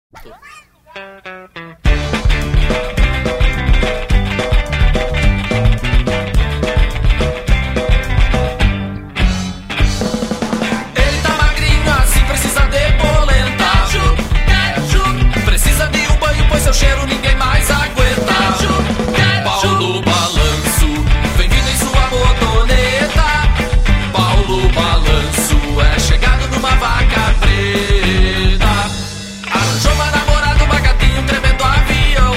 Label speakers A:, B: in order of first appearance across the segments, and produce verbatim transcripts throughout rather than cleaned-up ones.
A: Ele tá magrinho assim, precisa depolentar. Precisa de um banho, pois seu cheiro ninguém mais aguenta. Paulo Balanço, bem-vindo em sua motoneta. Paulo Balanço é chegado numa vaca preta. Arranjou uma namorada, uma gatinha, um tremendo avião.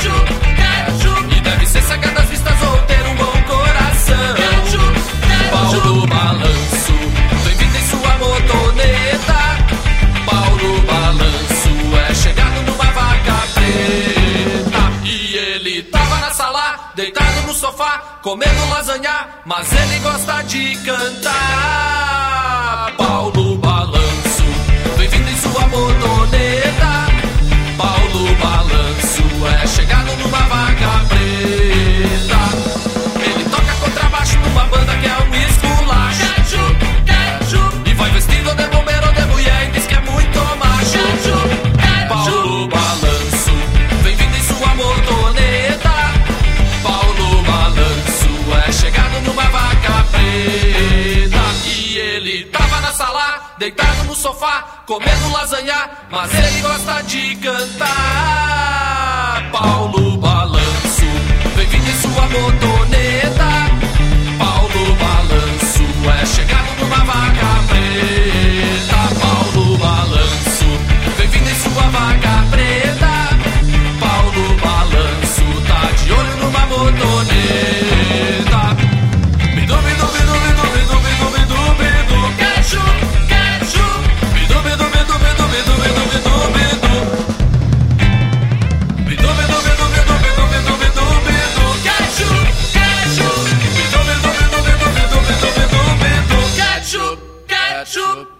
A: E deve ser cega das vistas ou ter um bom coração. Paulo Balanço, bem-vindo em sua motoneta. Paulo Balanço é chegado numa vaca preta. E ele tava na sala, deitado no sofá, comendo lasanha, mas ele gosta de cantar. Paulo Balanço, bem-vindo em sua motoneta. Paulo Balanço é chegado numa vaca preta. Ele toca contrabaixo numa banda que é um esculacho. E vai vestido de bombeiro, de mulher e diz que é muito macho. Paulo Balanço, bem-vindo em sua motoneta. Paulo Balanço é chegado numa vaca preta. E ele tava na sala, deitado no sofá, comendo lasanha, mas ele gosta de cantar. Paulo Balanço, bem-vindo em sua motoneta. Paulo Balanço é chegado numa vaca preta. Paulo Balanço, bem-vindo em sua vaca preta. Paulo Balanço tá de olho numa motoneta. Bidu, bidu, bidu, bidu, bidu, bidu, bidu, bidu. Ketchup, ketchup. Bidu, bidu, bidu, bidu, bidu, bidu, bidu, bidu. Bidu, bidu, bidu, bidu, bidu, bidu, bidu, bidu. Ketchup, ketchup. Bidu, bidu, bidu, bidu, bidu, bidu, bidu, bidu. Ketchup, ketchup.